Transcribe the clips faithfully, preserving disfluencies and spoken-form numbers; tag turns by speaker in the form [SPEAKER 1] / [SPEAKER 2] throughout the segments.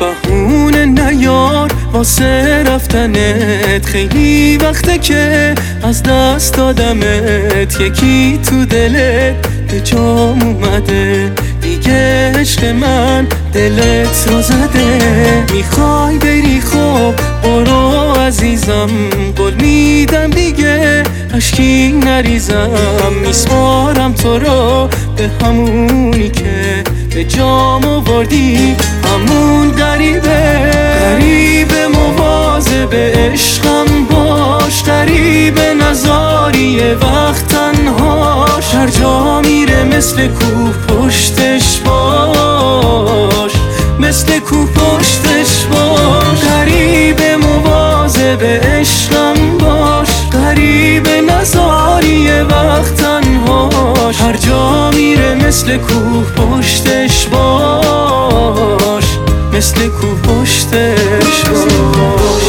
[SPEAKER 1] بهونه نیار واسه رفتنت، خیلی وقته که از دست دادمت. یکی تو دلت به جام اومده، دیگه عشق من دلت رو زده. میخوای بری خب برو عزیزم، قول میدم دیگه اشکی نریزم. میسپارم تو رو به همونی که به جام آوردی، همون غریبه. غریبه مواظب عشقم باش، غریبه نذاری یه وقت تنهاش. هر جا میره مثل کوه پشتش باش، مثل کوه پشتش باش. غریبه مواظب عشقم باش، غریبه نذاری یه وقت تنهاش. هر جا میره مثل کوه پشتش باش، مثل کوه پشتش باش.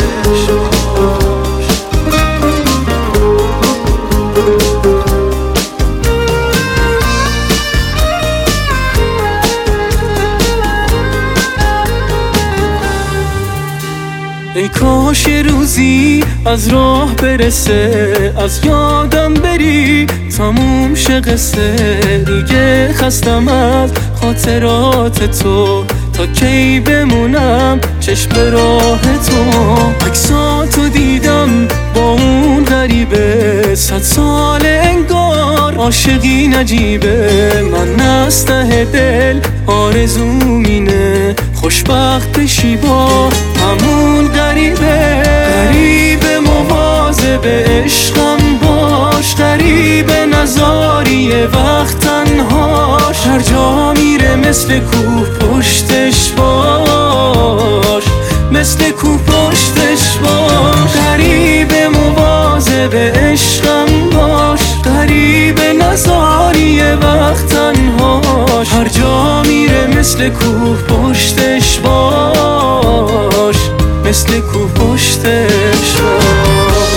[SPEAKER 1] ای کاش یه روزی از راه برسه، از یادم بری تموم شه قصه. دیگه خستم از خاطرات تو، تا کی بمونم چشم به راه تو. عکساتو دیدم با اون غریبه، صد سال انگار عاشقی نجیبه. من از ته دل آرزوم اینه خوشبخت بشی با همون غریبه. غریبه مواظب عشقم باش، غریبه نذاری یه وقت تنهاش. هر جا میره مثل کوه پشتش باش، مثل کوه پشتش باش. غریبه مواظب عشقم باش، غریبه نذاری یه وقت تنهاش. هر جا میره مثل کوه پشتش باش، مثل کوه پشتش باش.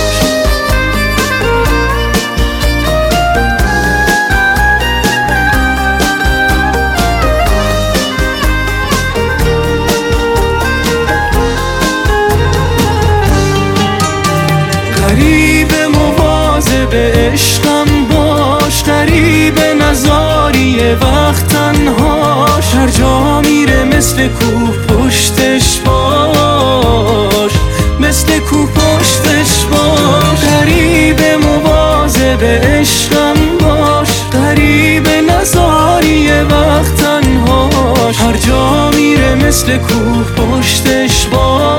[SPEAKER 1] غریبه مواظب عشقم باش، غریبه نذاری یه وقت تنهاش. هر جا میره مثل کوه پشتش باش، مثل کوه پشتش باش. غریبه مواظب عشقم باش، غریبه نذاری یه وقت تنهاش. هر جا میره مثل کوه پشتش باش،